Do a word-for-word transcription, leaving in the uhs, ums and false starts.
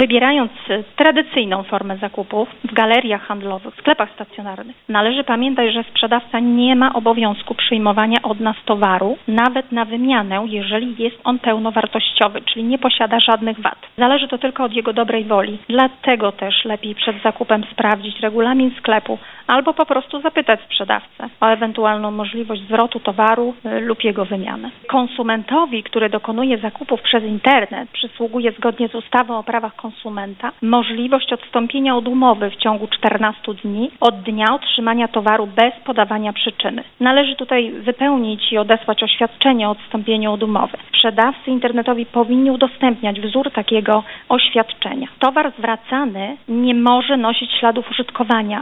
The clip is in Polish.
Wybierając tradycyjną formę zakupów w galeriach handlowych, w sklepach stacjonarnych, należy pamiętać, że sprzedawca nie ma obowiązku przyjmowania od nas towaru, nawet na wymianę, jeżeli jest on pełnowartościowy, czyli nie posiada żadnych wad. Zależy to tylko od jego dobrej woli. Dlatego też lepiej przed zakupem sprawdzić regulamin sklepu albo po prostu zapytać sprzedawcę o ewentualną możliwość zwrotu towaru lub jego wymianę. Konsumentowi, który dokonuje zakupów przez internet, przysługuje zgodnie z ustawą o prawach konsumenta możliwość odstąpienia od umowy w ciągu czternastu dni od dnia otrzymania towaru bez podawania przyczyny. Należy tutaj wypełnić i odesłać oświadczenie o odstąpieniu od umowy. Sprzedawcy internetowi powinni udostępniać wzór takiego oświadczenia. Towar zwracany nie może nosić śladów użytkowania